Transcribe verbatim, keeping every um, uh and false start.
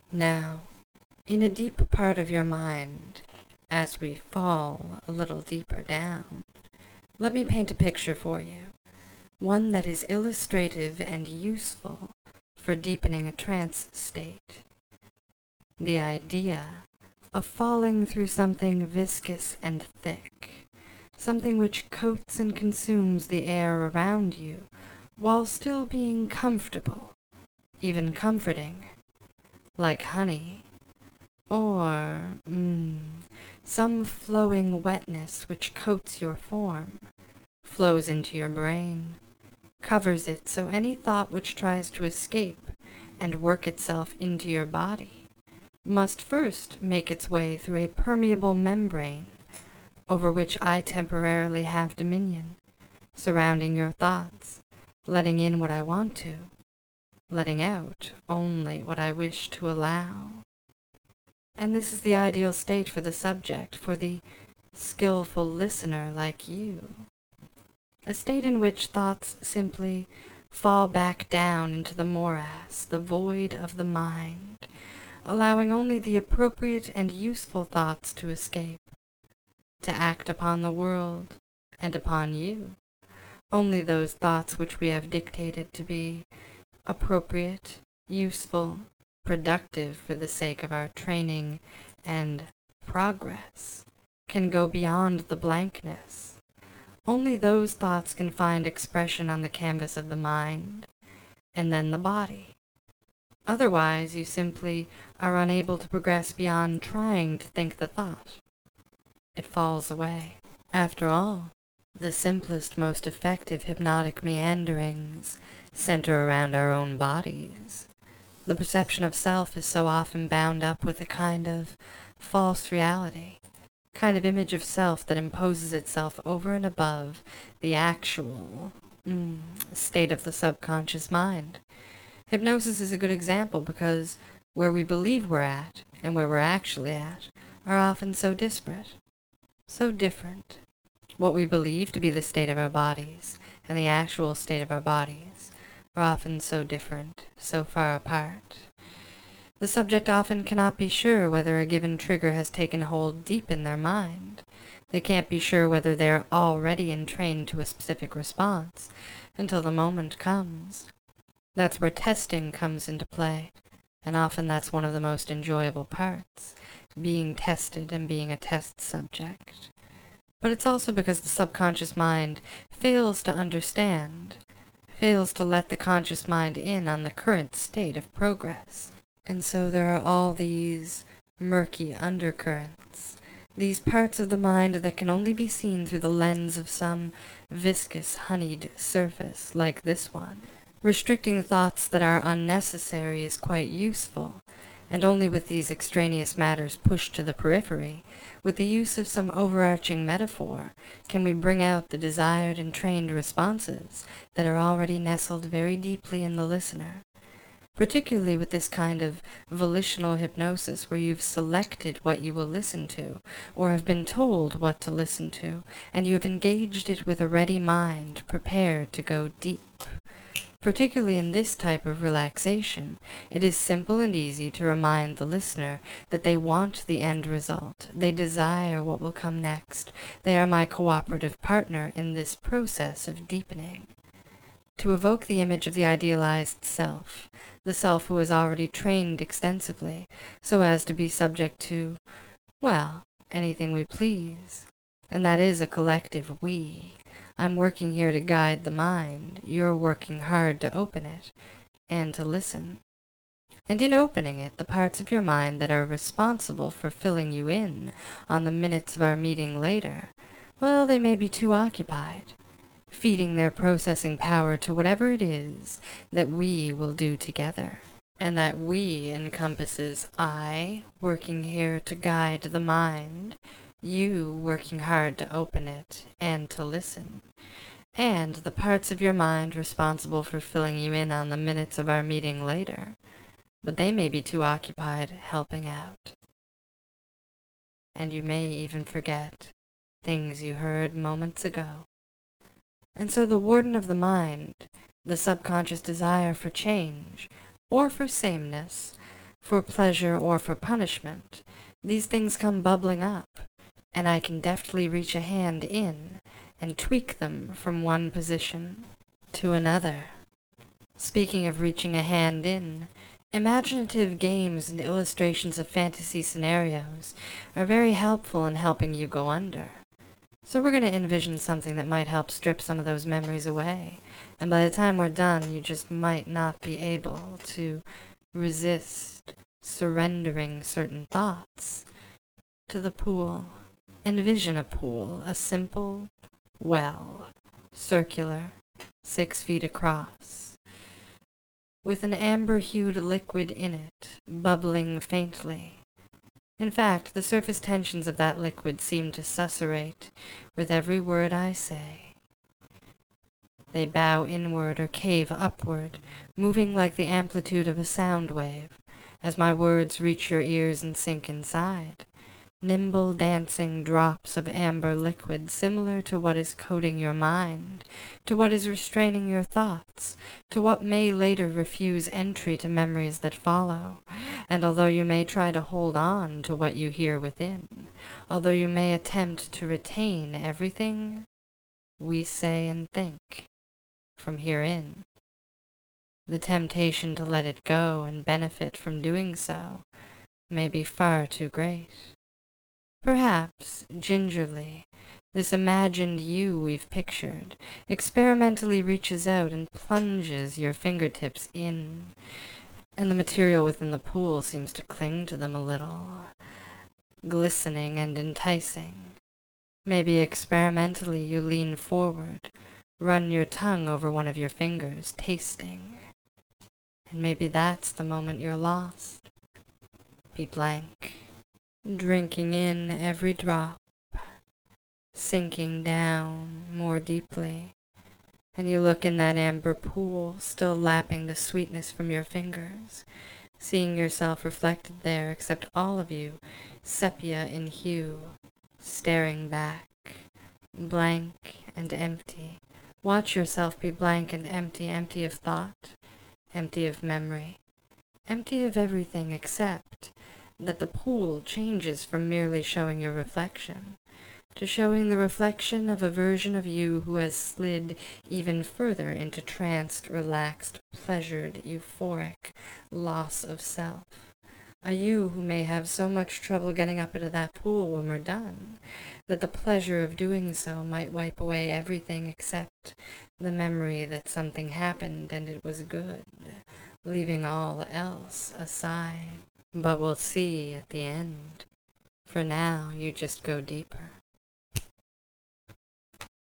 Now, in a deep part of your mind, as we fall a little deeper down, let me paint a picture for you, one that is illustrative and useful for deepening a trance state. The idea of falling through something viscous and thick, something which coats and consumes the air around you while still being comfortable, even comforting, like honey, or mm, some flowing wetness which coats your form, flows into your brain, covers it so any thought which tries to escape and work itself into your body must first make its way through a permeable membrane over which I temporarily have dominion, surrounding your thoughts, letting in what I want to, letting out only what I wish to allow. And this is the ideal state for the subject, for the skillful listener like you. A state in which thoughts simply fall back down into the morass, the void of the mind, allowing only the appropriate and useful thoughts to escape, to act upon the world and upon you. Only those thoughts which we have dictated to be appropriate, useful, productive for the sake of our training and progress can go beyond the blankness. Only those thoughts can find expression on the canvas of the mind, and then the body. Otherwise, you simply are unable to progress beyond trying to think the thought. It falls away. After all, the simplest, most effective hypnotic meanderings center around our own bodies. The perception of self is so often bound up with a kind of false reality, kind of image of self that imposes itself over and above the actual mm, state of the subconscious mind. Hypnosis is a good example because where we believe we're at and where we're actually at are often so disparate, so different. What we believe to be the state of our bodies and the actual state of our bodies are often so different, so far apart. The subject often cannot be sure whether a given trigger has taken hold deep in their mind. They can't be sure whether they are already entrained to a specific response until the moment comes. That's where testing comes into play, and often that's one of the most enjoyable parts, being tested and being a test subject. But it's also because the subconscious mind fails to understand, fails to let the conscious mind in on the current state of progress. And so there are all these murky undercurrents, these parts of the mind that can only be seen through the lens of some viscous, honeyed surface like this one. Restricting thoughts that are unnecessary is quite useful, and only with these extraneous matters pushed to the periphery, with the use of some overarching metaphor, can we bring out the desired and trained responses that are already nestled very deeply in the listener. Particularly with this kind of volitional hypnosis where you've selected what you will listen to, or have been told what to listen to, and you have engaged it with a ready mind prepared to go deep. Particularly in this type of relaxation, it is simple and easy to remind the listener that they want the end result. They desire what will come next. They are my cooperative partner in this process of deepening. To evoke the image of the idealized self, the self who is already trained extensively, so as to be subject to, well, anything we please. And that is a collective we. I'm working here to guide the mind. You're working hard to open it, and to listen. And in opening it, the parts of your mind that are responsible for filling you in on the minutes of our meeting later, well, they may be too occupied, feeding their processing power to whatever it is that we will do together. And that we encompasses I, working here to guide the mind, you working hard to open it and to listen, and the parts of your mind responsible for filling you in on the minutes of our meeting later, but they may be too occupied helping out. And you may even forget things you heard moments ago. And so the warden of the mind, the subconscious desire for change, or for sameness, for pleasure or for punishment, these things come bubbling up, and I can deftly reach a hand in and tweak them from one position to another. Speaking of reaching a hand in, imaginative games and illustrations of fantasy scenarios are very helpful in helping you go under. So we're going to envision something that might help strip some of those memories away, and by the time we're done, you just might not be able to resist surrendering certain thoughts to the pool. Envision a pool, a simple well, circular, six feet across, with an amber-hued liquid in it, bubbling faintly. In fact, the surface tensions of that liquid seem to susurrate with every word I say. They bow inward or cave upward, moving like the amplitude of a sound wave, as my words reach your ears and sink inside. Nimble dancing drops of amber liquid similar to what is coating your mind, to what is restraining your thoughts, to what may later refuse entry to memories that follow. And although you may try to hold on to what you hear within, although you may attempt to retain everything we say and think from herein, the temptation to let it go and benefit from doing so may be far too great. Perhaps, gingerly, this imagined you we've pictured experimentally reaches out and plunges your fingertips in, and the material within the pool seems to cling to them a little, glistening and enticing. Maybe experimentally you lean forward, run your tongue over one of your fingers, tasting, and maybe that's the moment you're lost. Be blank. Drinking in every drop, sinking down more deeply, and you look in that amber pool, still lapping the sweetness from your fingers, seeing yourself reflected there, except all of you, sepia in hue, staring back, blank and empty. Watch yourself be blank and empty, empty of thought, empty of memory, empty of everything except that the pool changes from merely showing your reflection to showing the reflection of a version of you who has slid even further into tranced, relaxed, pleasured, euphoric loss of self. A you who may have so much trouble getting up into that pool when we're done that the pleasure of doing so might wipe away everything except the memory that something happened and it was good, leaving all else aside. But we'll see at the end. For now, you just go deeper.